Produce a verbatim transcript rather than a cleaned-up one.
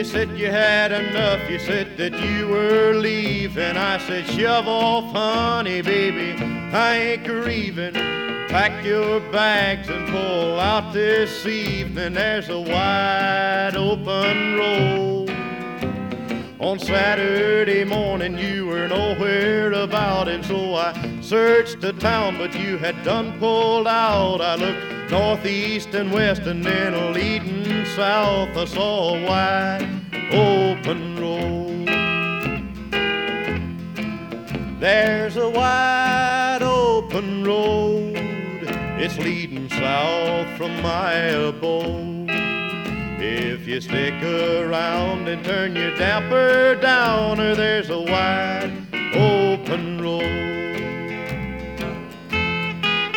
you said you had enough. You said that you were leaving. I said, shove off, honey, baby, I ain't grieving. Pack your bags and pull out this evening. There's a wide open road. On Saturday morning you were nowhere about, and so I searched the town, but you had done pulled out. I looked northeast and west and then leading south. I saw a wide open road. There's a wide open road. It's leading south from my abode. If you stick around and turn your damper down, or there's a wide open road.